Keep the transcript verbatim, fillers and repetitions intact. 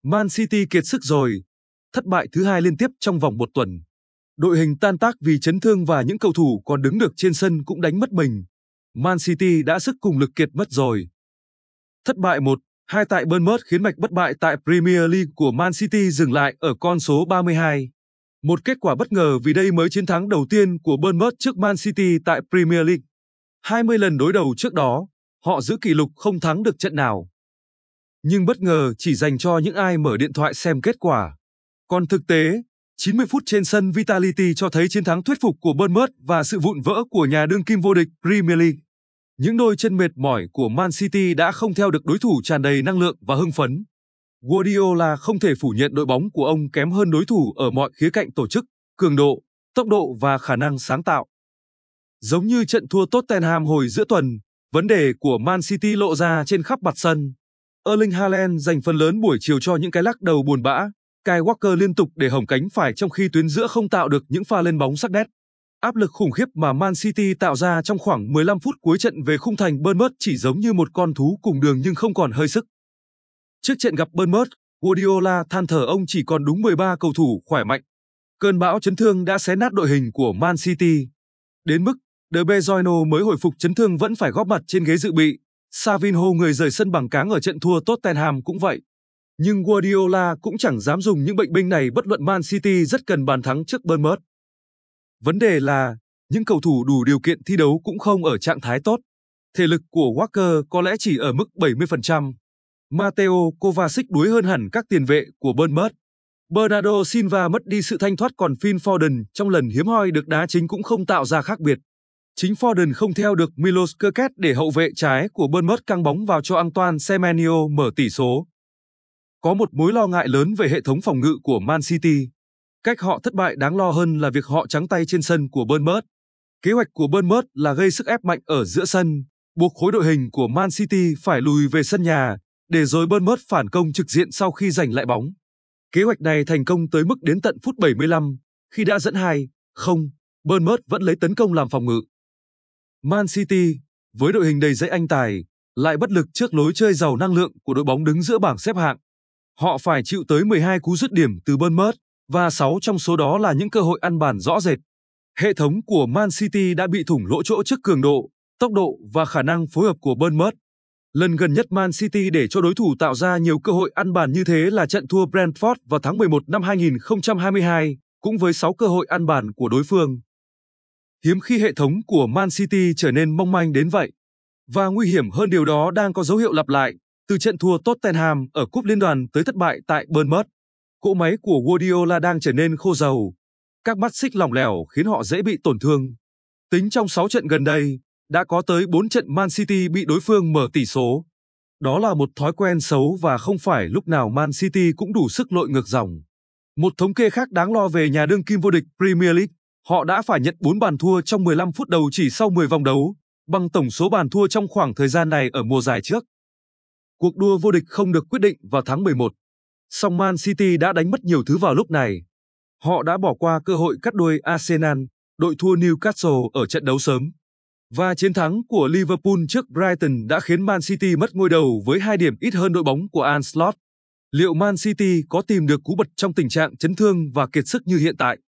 Man City kiệt sức rồi, thất bại thứ hai liên tiếp trong vòng một tuần. Đội hình tan tác vì chấn thương và những cầu thủ còn đứng được trên sân cũng đánh mất mình. Man City đã sức cùng lực kiệt mất rồi. Thất bại một hai tại Bournemouth khiến mạch bất bại tại Premier League của Man City dừng lại ở con số ba mươi hai. Một kết quả bất ngờ vì đây mới chiến thắng đầu tiên của Bournemouth trước Man City tại Premier League. hai mươi lần đối đầu trước đó, họ giữ kỷ lục không thắng được trận nào. Nhưng bất ngờ chỉ dành cho những ai mở điện thoại xem kết quả. Còn thực tế, chín mươi phút trên sân Vitality cho thấy chiến thắng thuyết phục của Bournemouth và sự vụn vỡ của nhà đương kim vô địch Premier League. Những đôi chân mệt mỏi của Man City đã không theo được đối thủ tràn đầy năng lượng và hưng phấn. Guardiola không thể phủ nhận đội bóng của ông kém hơn đối thủ ở mọi khía cạnh tổ chức, cường độ, tốc độ và khả năng sáng tạo. Giống như trận thua Tottenham hồi giữa tuần, vấn đề của Man City lộ ra trên khắp mặt sân. Erling Haaland dành phần lớn buổi chiều cho những cái lắc đầu buồn bã, Kyle Walker liên tục để hỏng cánh phải trong khi tuyến giữa không tạo được những pha lên bóng sắc nét. Áp lực khủng khiếp mà Man City tạo ra trong khoảng mười lăm phút cuối trận về khung thành Bournemouth chỉ giống như một con thú cùng đường nhưng không còn hơi sức. Trước trận gặp Bournemouth, Guardiola than thở ông chỉ còn đúng mười ba cầu thủ khỏe mạnh. Cơn bão chấn thương đã xé nát đội hình của Man City. Đến mức De Bruyne mới hồi phục chấn thương vẫn phải góp mặt trên ghế dự bị. Savinho người rời sân bằng cáng ở trận thua Tottenham cũng vậy. Nhưng Guardiola cũng chẳng dám dùng những bệnh binh này bất luận Man City rất cần bàn thắng trước Bournemouth. Vấn đề là, những cầu thủ đủ điều kiện thi đấu cũng không ở trạng thái tốt. Thể lực của Walker có lẽ chỉ ở mức bảy mươi phần trăm. Mateo Kovacic đuối hơn hẳn các tiền vệ của Bournemouth. Bernardo Silva mất đi sự thanh thoát còn Phil Foden trong lần hiếm hoi được đá chính cũng không tạo ra khác biệt. Chính Foden không theo được Milos Kerkez để hậu vệ trái của Bournemouth căng bóng vào cho Antoine Semenyo mở tỷ số. Có một mối lo ngại lớn về hệ thống phòng ngự của Man City. Cách họ thất bại đáng lo hơn là việc họ trắng tay trên sân của Bournemouth. Kế hoạch của Bournemouth là gây sức ép mạnh ở giữa sân, buộc khối đội hình của Man City phải lùi về sân nhà, để rồi Bournemouth phản công trực diện sau khi giành lại bóng. Kế hoạch này thành công tới mức đến tận phút bảy mươi lăm, khi đã dẫn hai không, Bournemouth vẫn lấy tấn công làm phòng ngự. Man City, với đội hình đầy dẫy anh tài, lại bất lực trước lối chơi giàu năng lượng của đội bóng đứng giữa bảng xếp hạng. Họ phải chịu tới mười hai cú dứt điểm từ Bournemouth, và sáu trong số đó là những cơ hội ăn bàn rõ rệt. Hệ thống của Man City đã bị thủng lỗ chỗ trước cường độ, tốc độ và khả năng phối hợp của Bournemouth. Lần gần nhất Man City để cho đối thủ tạo ra nhiều cơ hội ăn bàn như thế là trận thua Brentford vào tháng mười một năm hai nghìn không trăm hai mươi hai, cũng với sáu cơ hội ăn bàn của đối phương. Hiếm khi hệ thống của Man City trở nên mong manh đến vậy. Và nguy hiểm hơn điều đó đang có dấu hiệu lặp lại, từ trận thua Tottenham ở Cúp Liên đoàn tới thất bại tại Bournemouth. Cỗ máy của Guardiola đang trở nên khô dầu. Các mắt xích lỏng lẻo khiến họ dễ bị tổn thương. Tính trong sáu trận gần đây, đã có tới bốn trận Man City bị đối phương mở tỷ số. Đó là một thói quen xấu và không phải lúc nào Man City cũng đủ sức lội ngược dòng. Một thống kê khác đáng lo về nhà đương kim vô địch Premier League, họ đã phải nhận bốn bàn thua trong mười lăm phút đầu chỉ sau mười vòng đấu, bằng tổng số bàn thua trong khoảng thời gian này ở mùa giải trước. Cuộc đua vô địch không được quyết định vào tháng mười một. Song Man City đã đánh mất nhiều thứ vào lúc này. Họ đã bỏ qua cơ hội cắt đuôi Arsenal, đội thua Newcastle ở trận đấu sớm. Và chiến thắng của Liverpool trước Brighton đã khiến Man City mất ngôi đầu với hai điểm ít hơn đội bóng của Ancelotti. Liệu Man City có tìm được cú bật trong tình trạng chấn thương và kiệt sức như hiện tại?